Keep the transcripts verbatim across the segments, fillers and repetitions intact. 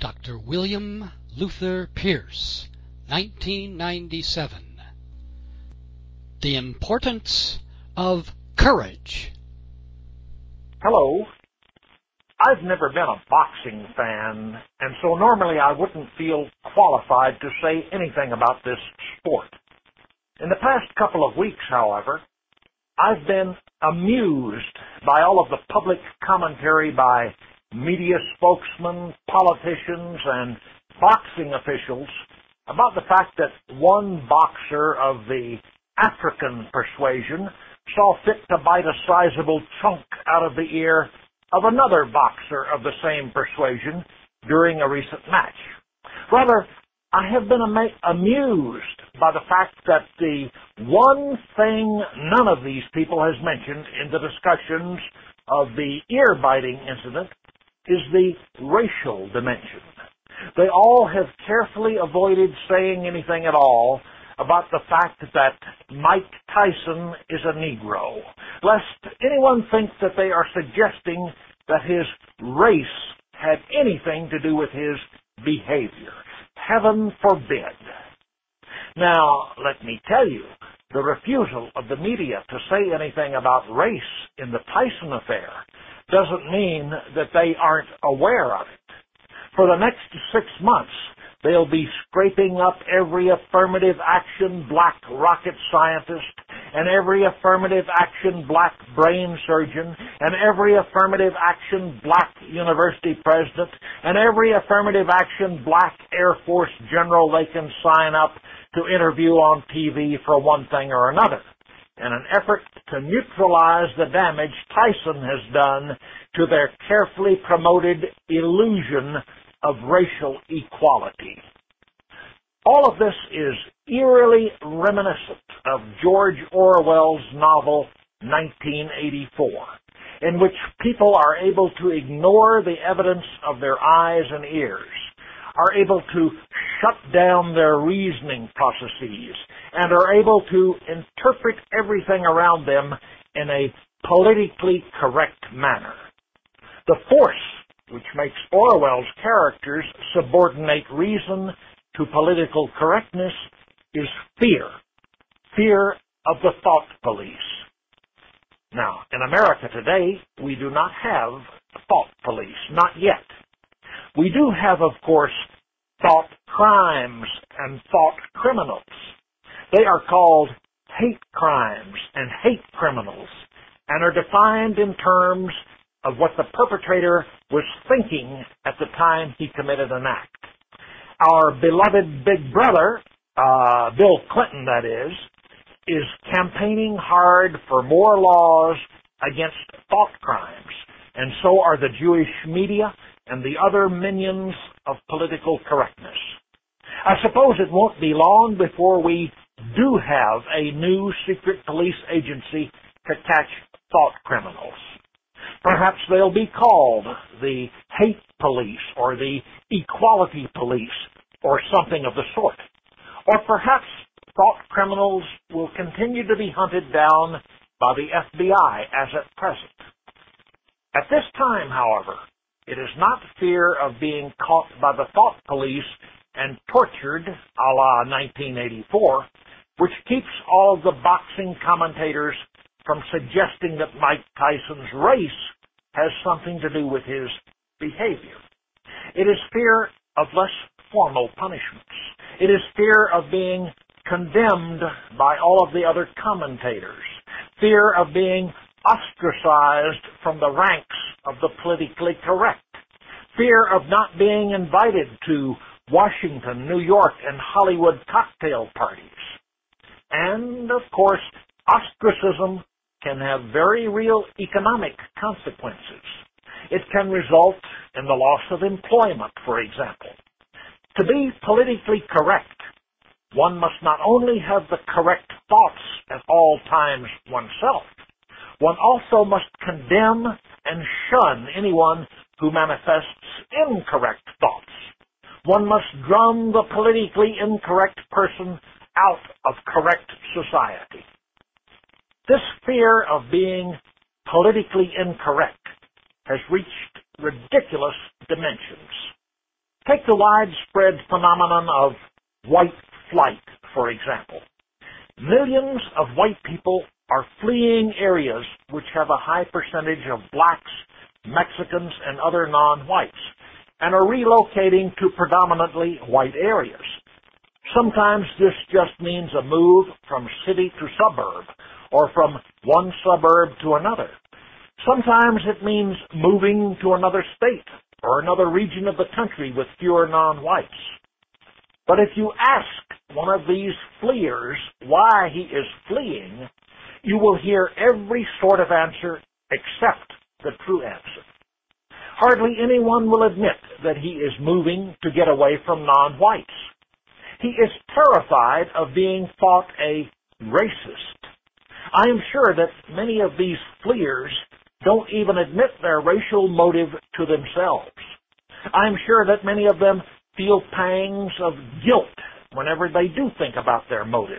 Doctor William Luther Pierce, nineteen ninety-seven. The Importance of Courage. Hello. I've never been a boxing fan, and so normally I wouldn't feel qualified to say anything about this sport. In the past couple of weeks, however, I've been amused by all of the public commentary by media spokesmen, politicians, and boxing officials about the fact that one boxer of the African persuasion saw fit to bite a sizable chunk out of the ear of another boxer of the same persuasion during a recent match. Rather, I have been ama- amused by the fact that the one thing none of these people has mentioned in the discussions of the ear-biting incident is the racial dimension. They all have carefully avoided saying anything at all about the fact that Mike Tyson is a Negro, lest anyone think that they are suggesting that his race had anything to do with his behavior. Heaven forbid. Now, let me tell you, the refusal of the media to say anything about race in the Tyson affair doesn't mean that they aren't aware of it. For the next six months, they'll be scraping up every affirmative action black rocket scientist and every affirmative action black brain surgeon and every affirmative action black university president and every affirmative action black Air Force general they can sign up to interview on T V for one thing or another, in an effort to neutralize the damage Tyson has done to their carefully promoted illusion of racial equality. All of this is eerily reminiscent of George Orwell's novel nineteen eighty-four, in which people are able to ignore the evidence of their eyes and ears, are able to shut down their reasoning processes, and are able to interpret everything around them in a politically correct manner. The force which makes Orwell's characters subordinate reason to political correctness is fear. Fear of the thought police. Now, in America today, we do not have thought police, not yet. We do have, of course, thought crimes and thought criminals. They are called hate crimes and hate criminals and are defined in terms of what the perpetrator was thinking at the time he committed an act. Our beloved big brother, uh, Bill Clinton that is, is campaigning hard for more laws against thought crimes, and so are the Jewish media and the other minions of political correctness. I suppose it won't be long before we do have a new secret police agency to catch thought criminals. Perhaps they'll be called the hate police or the equality police or something of the sort. Or perhaps thought criminals will continue to be hunted down by the F B I as at present. At this time, however, it is not fear of being caught by the thought police and tortured, a la nineteen eighty-four, which keeps all the boxing commentators from suggesting that Mike Tyson's race has something to do with his behavior. It is fear of less formal punishments. It is fear of being condemned by all of the other commentators. Fear of being ostracized from the ranks of the politically correct. Fear of not being invited to Washington, New York, and Hollywood cocktail parties. And, of course, ostracism can have very real economic consequences. It can result in the loss of employment, for example. To be politically correct, one must not only have the correct thoughts at all times oneself, one also must condemn and shun anyone who manifests incorrect thoughts. One must drum the politically incorrect person out of correct society. This fear of being politically incorrect has reached ridiculous dimensions. Take the widespread phenomenon of white flight, for example. Millions of white people are fleeing areas which have a high percentage of blacks, Mexicans, and other non-whites, and are relocating to predominantly white areas. Sometimes this just means a move from city to suburb, or from one suburb to another. Sometimes it means moving to another state or another region of the country with fewer non-whites. But if you ask one of these fleers why he is fleeing, you will hear every sort of answer except the true answer. Hardly anyone will admit that he is moving to get away from non-whites. He is terrified of being thought a racist. I am sure that many of these fleers don't even admit their racial motive to themselves. I am sure that many of them feel pangs of guilt whenever they do think about their motives.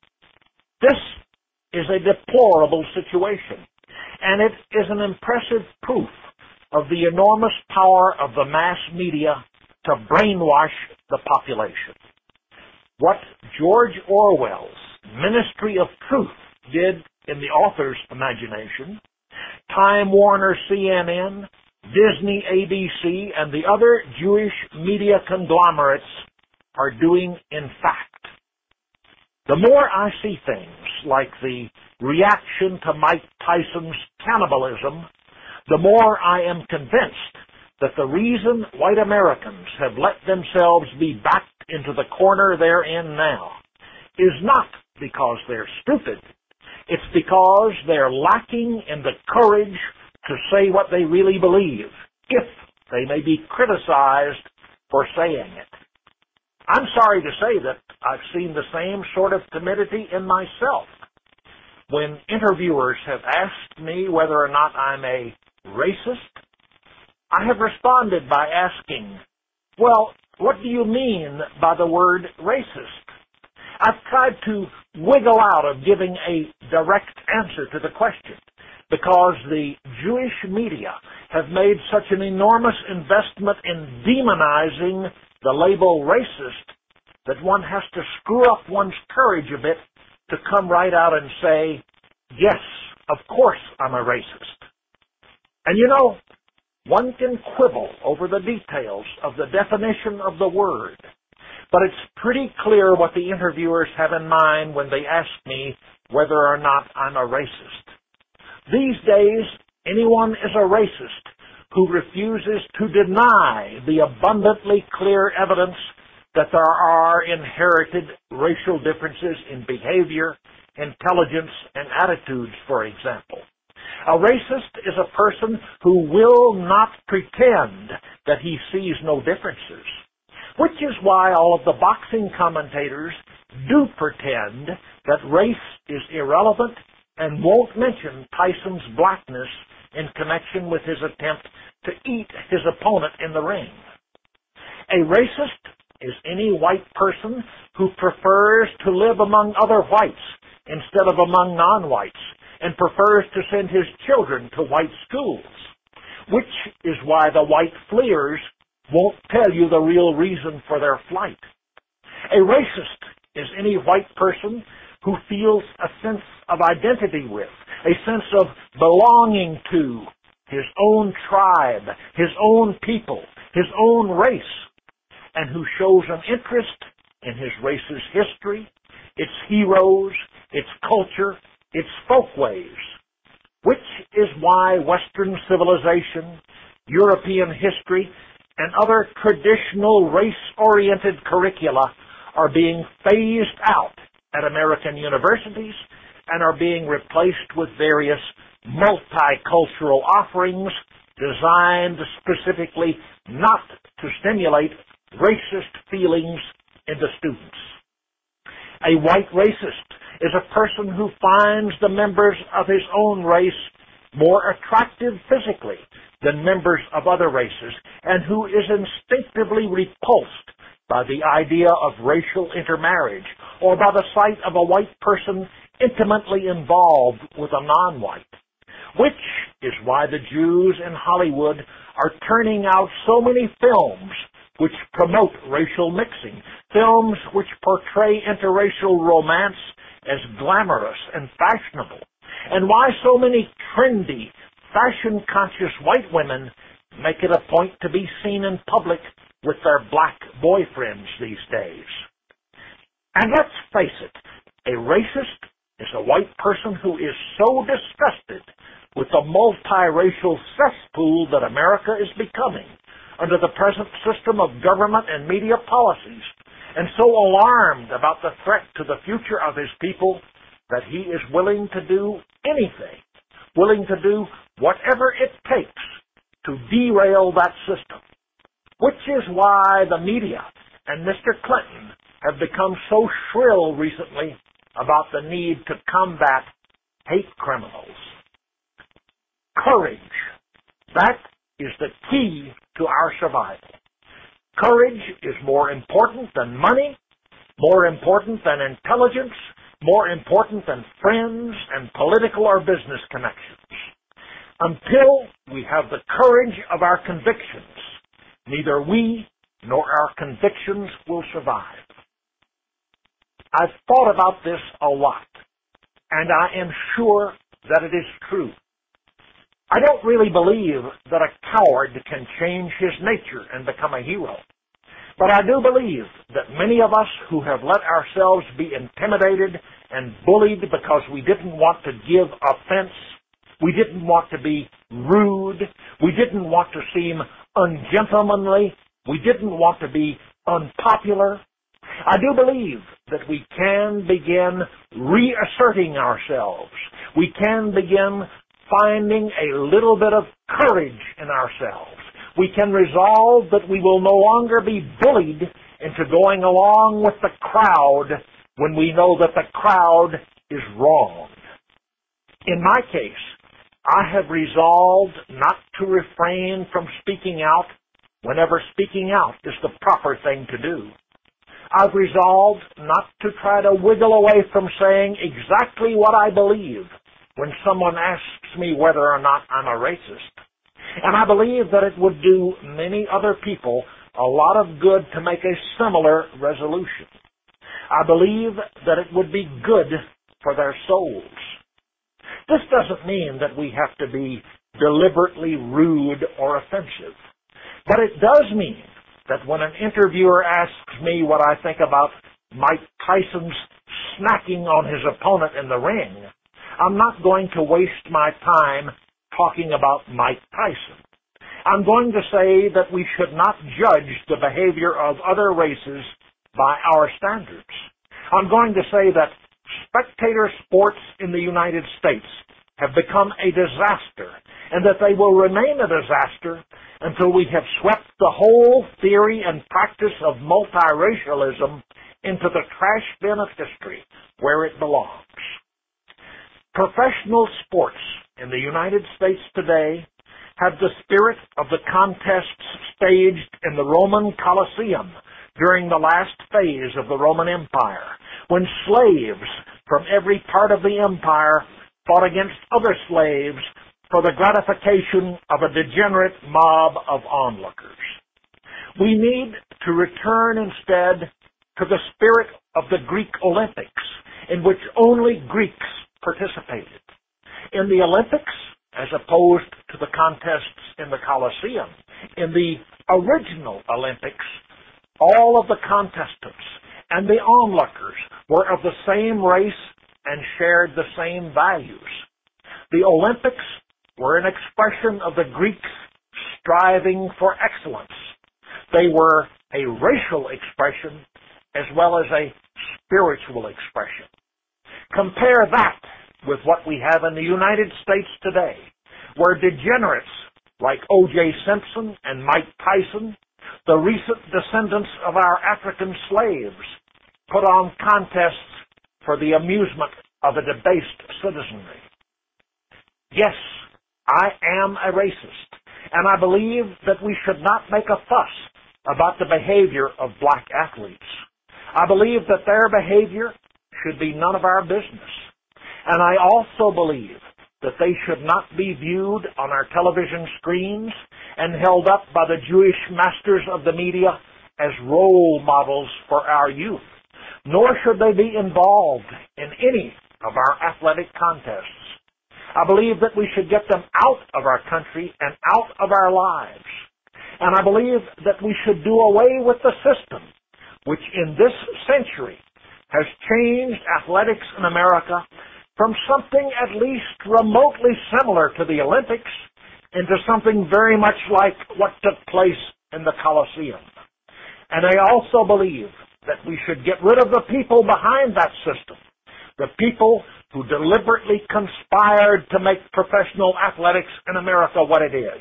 This is a deplorable situation, and it is an impressive proof of the enormous power of the mass media to brainwash the population. What George Orwell's Ministry of Truth did in the author's imagination, Time Warner C N N, Disney A B C, and the other Jewish media conglomerates are doing in fact. The more I see things like the reaction to Mike Tyson's cannibalism, the more I am convinced that the reason white Americans have let themselves be backed into the corner they're in now is not because they're stupid. It's because they're lacking in the courage to say what they really believe, if they may be criticized for saying it. I'm sorry to say that I've seen the same sort of timidity in myself. When interviewers have asked me whether or not I'm a racist, I have responded by asking, well, what do you mean by the word racist? I've tried to wiggle out of giving a direct answer to the question because the Jewish media have made such an enormous investment in demonizing the label racist that one has to screw up one's courage a bit to come right out and say, yes, of course I'm a racist. And you know, one can quibble over the details of the definition of the word, but it's pretty clear what the interviewers have in mind when they ask me whether or not I'm a racist. These days, anyone is a racist who refuses to deny the abundantly clear evidence that there are inherited racial differences in behavior, intelligence, and attitudes, for example. A racist is a person who will not pretend that he sees no differences, which is why all of the boxing commentators do pretend that race is irrelevant and won't mention Tyson's blackness in connection with his attempt to eat his opponent in the ring. A racist is any white person who prefers to live among other whites instead of among non-whites and prefers to send his children to white schools, which is why the white fleers won't tell you the real reason for their flight. A racist is any white person who feels a sense of identity with, a sense of belonging to his own tribe, his own people, his own race, and who shows an interest in his race's history, its heroes, its culture, its folkways, which is why Western civilization, European history, and other traditional race-oriented curricula are being phased out at American universities and are being replaced with various multicultural offerings designed specifically not to stimulate racist feelings in the students. A white racist is a person who finds the members of his own race more attractive physically than members of other races and who is instinctively repulsed by the idea of racial intermarriage or by the sight of a white person intimately involved with a non-white, which is why the Jews in Hollywood are turning out so many films which promote racial mixing, films which portray interracial romance as glamorous and fashionable, and why so many trendy, fashion-conscious white women make it a point to be seen in public with their black boyfriends these days. And let's face it, a racist is a white person who is so disgusted with the multiracial cesspool that America is becoming under the present system of government and media policies, and so alarmed about the threat to the future of his people that he is willing to do anything, willing to do whatever it takes to derail that system, which is why the media and Mister Clinton have become so shrill recently about the need to combat hate criminals. Courage. That is the key to our survival. Courage is more important than money, more important than intelligence, more important than friends and political or business connections. Until we have the courage of our convictions, neither we nor our convictions will survive. I've thought about this a lot, and I am sure that it is true. I don't really believe that a coward can change his nature and become a hero. But I do believe that many of us who have let ourselves be intimidated and bullied because we didn't want to give offense, we didn't want to be rude, we didn't want to seem ungentlemanly, we didn't want to be unpopular, I do believe that we can begin reasserting ourselves. We can begin finding a little bit of courage in ourselves. We can resolve that we will no longer be bullied into going along with the crowd when we know that the crowd is wrong. In my case, I have resolved not to refrain from speaking out whenever speaking out is the proper thing to do. I've resolved not to try to wiggle away from saying exactly what I believe when someone asks me whether or not I'm a racist. And I believe that it would do many other people a lot of good to make a similar resolution. I believe that it would be good for their souls. This doesn't mean that we have to be deliberately rude or offensive. But it does mean that when an interviewer asks me what I think about Mike Tyson's snacking on his opponent in the ring, I'm not going to waste my time talking about Mike Tyson. I'm going to say that we should not judge the behavior of other races by our standards. I'm going to say that spectator sports in the United States have become a disaster, and that they will remain a disaster until we have swept the whole theory and practice of multiracialism into the trash bin of history where it belongs. Professional sports in the United States today have the spirit of the contests staged in the Roman Colosseum during the last phase of the Roman Empire, when slaves from every part of the empire fought against other slaves for the gratification of a degenerate mob of onlookers. We need to return instead to the spirit of the Greek Olympics, in which only Greeks participated. In the Olympics, as opposed to the contests in the Colosseum, in the original Olympics, all of the contestants and the onlookers were of the same race and shared the same values. The Olympics were an expression of the Greeks striving for excellence. They were a racial expression as well as a spiritual expression. Compare that with what we have in the United States today, where degenerates like O J Simpson and Mike Tyson, the recent descendants of our African slaves, put on contests for the amusement of a debased citizenry. Yes, I am a racist, and I believe that we should not make a fuss about the behavior of black athletes. I believe that their behavior should be none of our business. And I also believe that they should not be viewed on our television screens and held up by the Jewish masters of the media as role models for our youth, nor should they be involved in any of our athletic contests. I believe that we should get them out of our country and out of our lives. And I believe that we should do away with the system which in this century has changed athletics in America from something at least remotely similar to the Olympics into something very much like what took place in the Colosseum. And I also believe that we should get rid of the people behind that system, the people who deliberately conspired to make professional athletics in America what it is.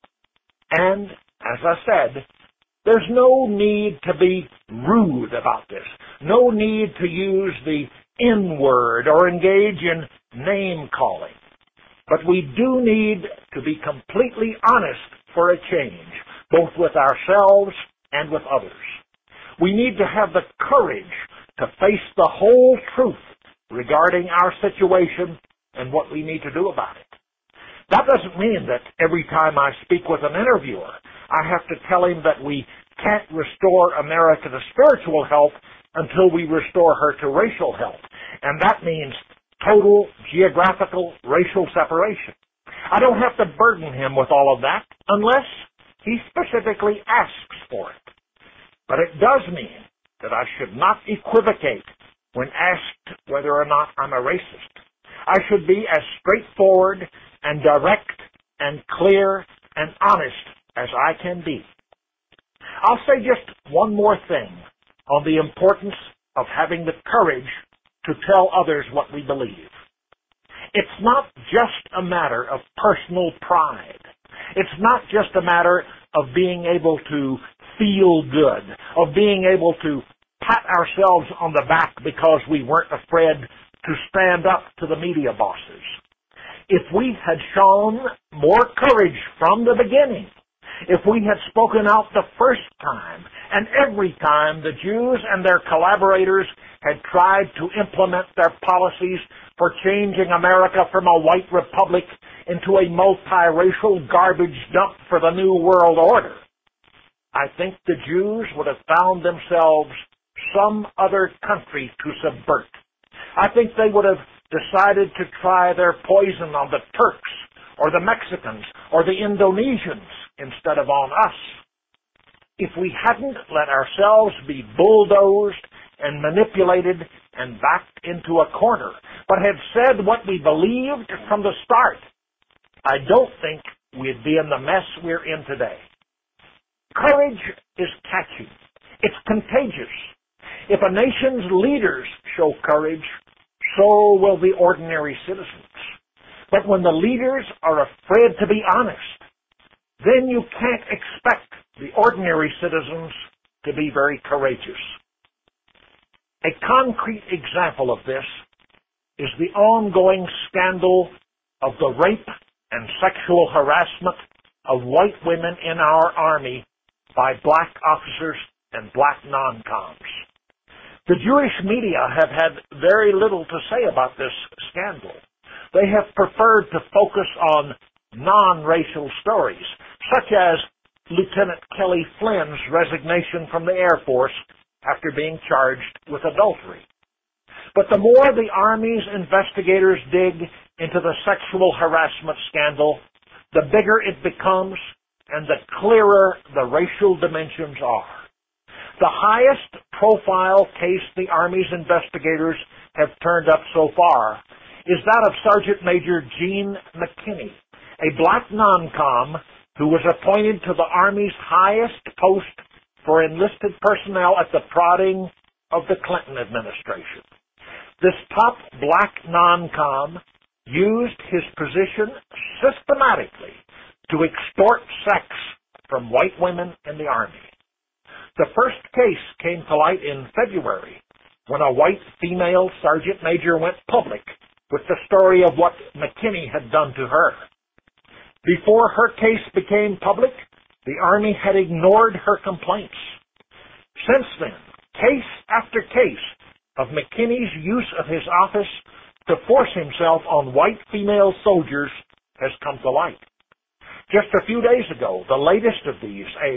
And, as I said, there's no need to be rude about this, no need to use the N-word or engage in name-calling. But we do need to be completely honest for a change, both with ourselves and with others. We need to have the courage to face the whole truth regarding our situation and what we need to do about it. That doesn't mean that every time I speak with an interviewer, I have to tell him that we can't restore America to spiritual health until we restore her to racial health. And that means total geographical racial separation. I don't have to burden him with all of that unless he specifically asks for it. But it does mean that I should not equivocate when asked whether or not I'm a racist. I should be as straightforward and direct and clear and honest as I can be. I'll say just one more thing on the importance of having the courage to tell others what we believe. It's not just a matter of personal pride. It's not just a matter of being able to feel good, of being able to pat ourselves on the back because we weren't afraid to stand up to the media bosses. If we had shown more courage from the beginning, if we had spoken out the first time and every time the Jews and their collaborators had tried to implement their policies for changing America from a white republic into a multiracial garbage dump for the New World Order, I think the Jews would have found themselves some other country to subvert. I think they would have decided to try their poison on the Turks or the Mexicans or the Indonesians instead of on us. If we hadn't let ourselves be bulldozed and manipulated and backed into a corner, but had said what we believed from the start, I don't think we'd be in the mess we're in today. Courage is catchy. It's contagious. If a nation's leaders show courage, so will the ordinary citizens. But when the leaders are afraid to be honest, then you can't expect the ordinary citizens to be very courageous. A concrete example of this is the ongoing scandal of the rape and sexual harassment of white women in our Army by black officers and black non-coms. The Jewish media have had very little to say about this scandal. They have preferred to focus on non-racial stories, such as Lieutenant Kelly Flynn's resignation from the Air Force after being charged with adultery. But the more the Army's investigators dig into the sexual harassment scandal, the bigger it becomes and the clearer the racial dimensions are. The highest profile case the Army's investigators have turned up so far is that of Sergeant Major Gene McKinney, a black non-com who was appointed to the Army's highest post for enlisted personnel at the prodding of the Clinton administration. This top black non-com used his position systematically to extort sex from white women in the Army. The first case came to light in February when a white female sergeant major went public with the story of what McKinney had done to her. Before her case became public, the Army had ignored her complaints. Since then, case after case of McKinney's use of his office to force himself on white female soldiers has come to light. Just a few days ago, the latest of these, a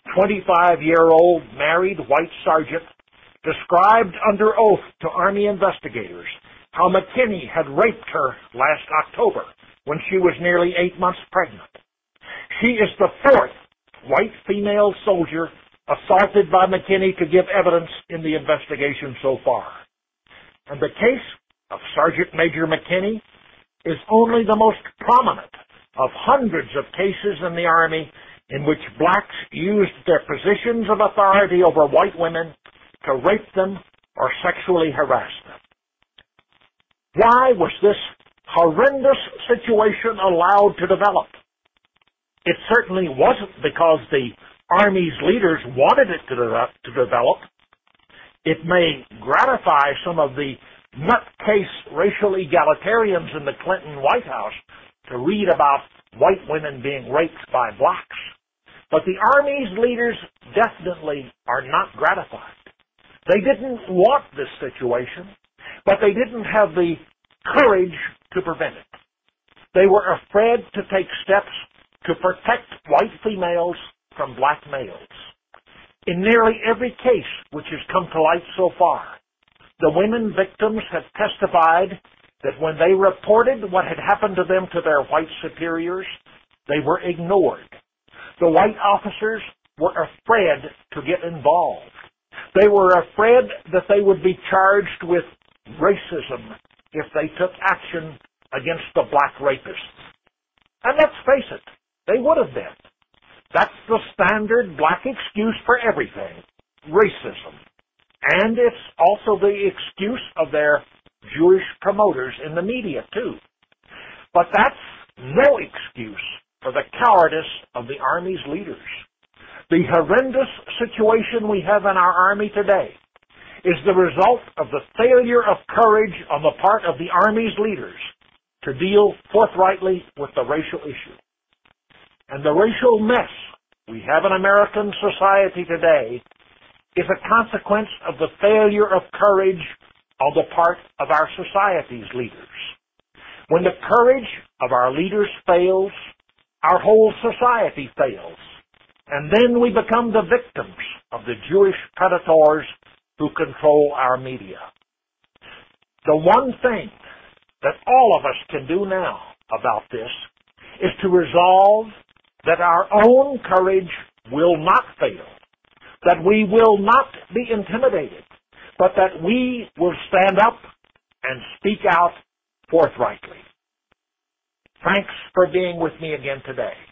twenty-five-year-old married white sergeant, described under oath to Army investigators how McKinney had raped her last October when she was nearly eight months pregnant. She is the fourth white female soldier assaulted by McKinney to give evidence in the investigation so far. And the case of Sergeant Major McKinney is only the most prominent of hundreds of cases in the Army in which blacks used their positions of authority over white women to rape them or sexually harass them. Why was this horrendous situation allowed to develop? It certainly wasn't because the Army's leaders wanted it to, de- to develop. It may gratify some of the nutcase racial egalitarians in the Clinton White House to read about white women being raped by blacks. But the Army's leaders definitely are not gratified. They didn't want this situation, but they didn't have the courage to prevent it. They were afraid to take steps to protect white females from black males. In nearly every case which has come to light so far, the women victims have testified that when they reported what had happened to them to their white superiors, they were ignored. The white officers were afraid to get involved. They were afraid that they would be charged with racism if they took action against the black rapists. And let's face it, they would have been. That's the standard black excuse for everything, racism. And it's also the excuse of their Jewish promoters in the media, too. But that's no excuse for the cowardice of the Army's leaders. The horrendous situation we have in our Army today is the result of the failure of courage on the part of the Army's leaders to deal forthrightly with the racial issue. And the racial mess we have in American society today is a consequence of the failure of courage on the part of our society's leaders. When the courage of our leaders fails, our whole society fails. And then we become the victims of the Jewish predators who control our media. The one thing that all of us can do now about this is to resolve that our own courage will not fail, that we will not be intimidated, but that we will stand up and speak out forthrightly. Thanks for being with me again today.